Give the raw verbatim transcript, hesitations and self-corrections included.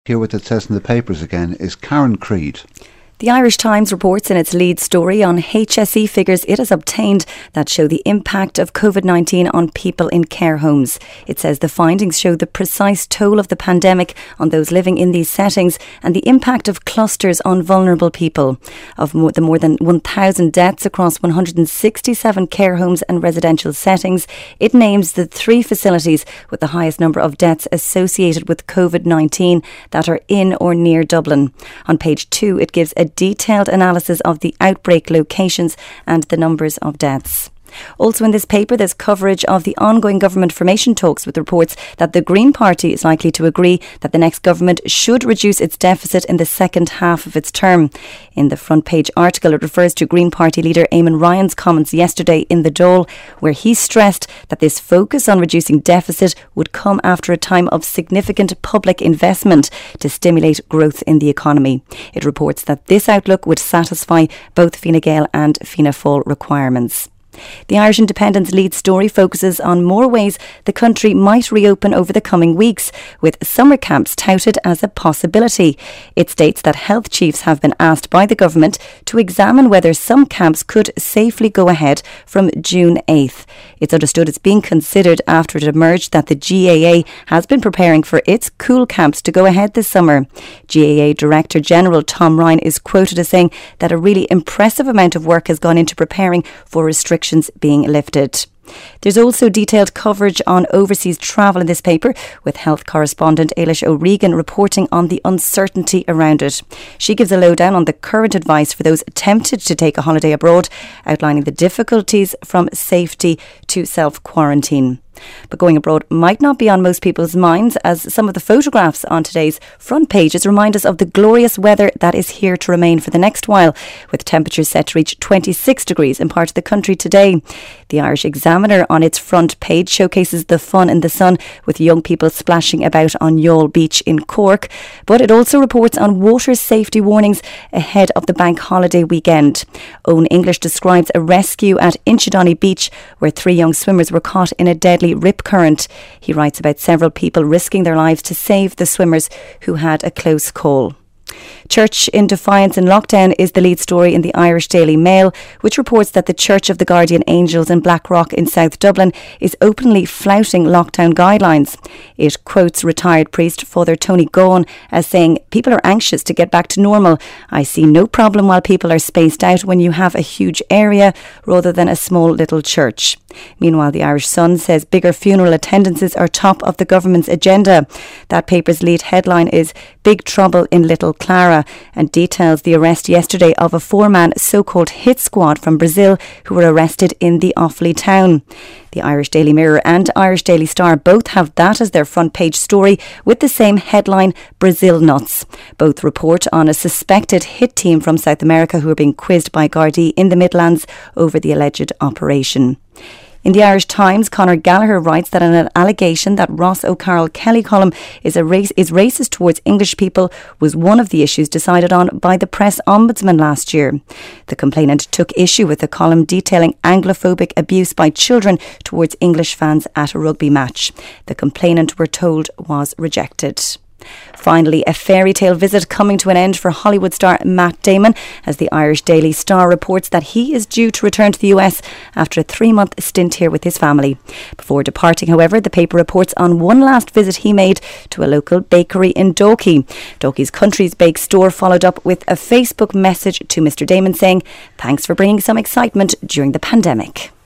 Here what it says in the papers again is Karen Creed. The Irish Times reports in its lead story on H S E figures it has obtained that show the impact of COVID nineteen on people in care homes. It says the findings show the precise toll of the pandemic on those living in these settings and the impact of clusters on vulnerable people. Of more, the more than one thousand deaths across one hundred sixty-seven care homes and residential settings, it names the three facilities with the highest number of deaths associated with COVID nineteen that are in or near Dublin. On page two, it gives a detailed analysis of the outbreak locations and the numbers of deaths. Also in this paper, there's coverage of the ongoing government formation talks with reports that the Green Party is likely to agree that the next government should reduce its deficit in the second half of its term. In the front page article, it refers to Green Party leader Eamon Ryan's comments yesterday in the Dáil, where he stressed that this focus on reducing deficit would come after a time of significant public investment to stimulate growth in the economy. It reports that this outlook would satisfy both Fine Gael and Fianna Fáil requirements. The Irish Independent's lead story focuses on more ways the country might reopen over the coming weeks, with summer camps touted as a possibility. It states that health chiefs have been asked by the government to examine whether some camps could safely go ahead from June eighth. It's understood it's being considered after it emerged that the G A A has been preparing for its cool camps to go ahead this summer. G A A Director General Tom Ryan is quoted as saying that a really impressive amount of work has gone into preparing for restrictions being lifted. There's also detailed coverage on overseas travel in this paper, with health correspondent Ailish O'Regan reporting on the uncertainty around it. She gives a lowdown on the current advice for those tempted to take a holiday abroad, outlining the difficulties from safety to self-quarantine. But going abroad might not be on most people's minds, as some of the photographs on today's front pages remind us of the glorious weather that is here to remain for the next while, with temperatures set to reach twenty-six degrees in part of the country today. The Irish Examiner on its front page showcases the fun in the sun, with young people splashing about on Youghal Beach in Cork, but it also reports on water safety warnings ahead of the bank holiday weekend. Owen English describes a rescue at Inchydoney Beach, where three young swimmers were caught in a deadly rip current. He writes about several people risking their lives to save the swimmers who had a close call. Church in defiance in lockdown is the lead story in the Irish Daily Mail, which reports that the Church of the Guardian Angels in Blackrock in South Dublin is openly flouting lockdown guidelines. It quotes retired priest Father Tony Gaughan as saying, "People are anxious to get back to normal. I see no problem while people are spaced out when you have a huge area rather than a small little church." Meanwhile, the Irish Sun says bigger funeral attendances are top of the government's agenda. That paper's lead headline is "Big Trouble in Little Clara" and details the arrest yesterday of a four-man so-called hit squad from Brazil who were arrested in the Offaly town. The Irish Daily Mirror and Irish Daily Star both have that as their front page story, with the same headline, "Brazil Nuts." Both report on a suspected hit team from South America who are being quizzed by Gardaí in the Midlands over the alleged operation. In the Irish Times, Conor Gallagher writes that an allegation that Ross O'Carroll Kelly column is a race is racist towards English people was one of the issues decided on by the Press Ombudsman last year. The complainant took issue with the column detailing Anglophobic abuse by children towards English fans at a rugby match. The complainant, we're told, was rejected. Finally, a fairy tale visit coming to an end for Hollywood star Matt Damon, as the Irish Daily Star reports that he is due to return to the U S after a three-month stint here with his family. Before departing, however, the paper reports on one last visit he made to a local bakery in Dalkey. Dalkey's Country's Bake store followed up with a Facebook message to Mister Damon saying, "Thanks for bringing some excitement during the pandemic."